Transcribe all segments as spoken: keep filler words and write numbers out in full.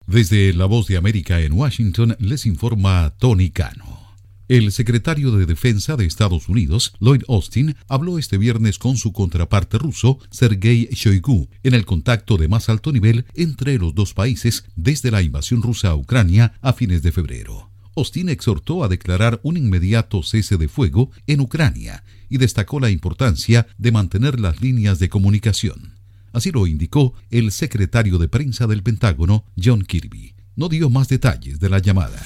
Desde La Voz de América en Washington les informa Tony Cano. El secretario de Defensa de Estados Unidos, Lloyd Austin, habló este viernes con su contraparte ruso, Sergei Shoigu, en el contacto de más alto nivel entre los dos países desde la invasión rusa a Ucrania a fines de febrero. Austin exhortó a declarar un inmediato cese de fuego en Ucrania y destacó la importancia de mantener las líneas de comunicación. Así lo indicó el secretario de prensa del Pentágono, John Kirby. No dio más detalles de la llamada.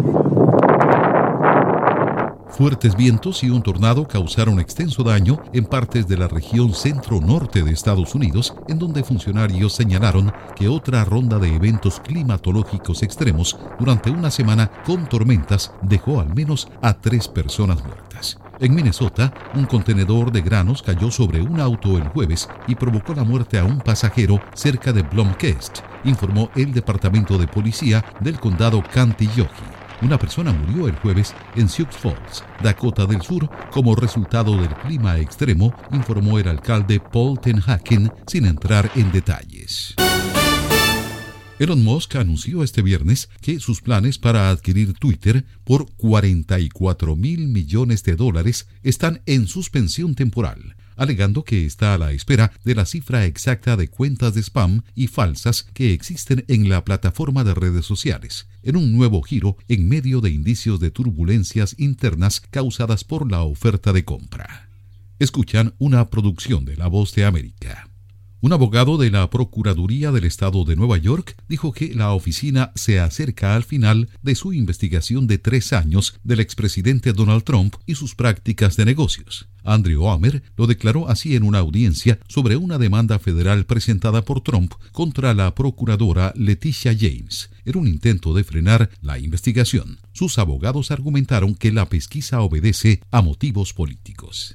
Fuertes vientos y un tornado causaron extenso daño en partes de la región centro-norte de Estados Unidos, en donde funcionarios señalaron que otra ronda de eventos climatológicos extremos durante una semana con tormentas dejó al menos a tres personas muertas. En Minnesota, un contenedor de granos cayó sobre un auto el jueves y provocó la muerte a un pasajero cerca de Blomquist, informó el Departamento de Policía del condado Cantilloji. Una persona murió el jueves en Sioux Falls, Dakota del Sur, como resultado del clima extremo, informó el alcalde Paul Tenhaken, sin entrar en detalles. Elon Musk anunció este viernes que sus planes para adquirir Twitter por cuarenta y cuatro mil millones de dólares están en suspensión temporal, alegando que está a la espera de la cifra exacta de cuentas de spam y falsas que existen en la plataforma de redes sociales, en un nuevo giro en medio de indicios de turbulencias internas causadas por la oferta de compra. Escuchan una producción de La Voz de América. Un abogado de la Procuraduría del Estado de Nueva York dijo que la oficina se acerca al final de su investigación de tres años del expresidente Donald Trump y sus prácticas de negocios. Andrew Omer lo declaró así en una audiencia sobre una demanda federal presentada por Trump contra la procuradora Letitia James. Era un intento de frenar la investigación. Sus abogados argumentaron que la pesquisa obedece a motivos políticos.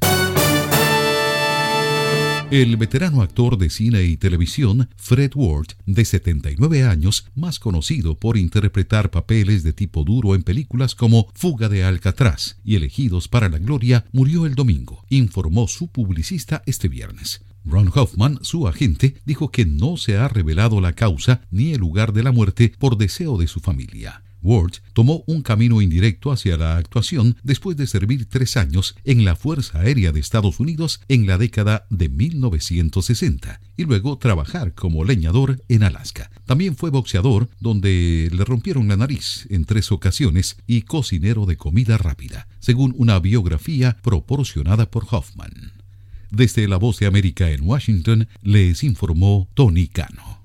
El veterano actor de cine y televisión Fred Ward, de setenta y nueve años, más conocido por interpretar papeles de tipo duro en películas como Fuga de Alcatraz y Elegidos para la Gloria, murió el domingo, informó su publicista este viernes. Ron Hoffman, su agente, dijo que no se ha revelado la causa ni el lugar de la muerte por deseo de su familia. Ward tomó un camino indirecto hacia la actuación después de servir tres años en la Fuerza Aérea de Estados Unidos en la década de mil novecientos sesenta y luego trabajar como leñador en Alaska. También fue boxeador, donde le rompieron la nariz en tres ocasiones, y cocinero de comida rápida, según una biografía proporcionada por Hoffman. Desde La Voz de América en Washington, les informó Tony Cano.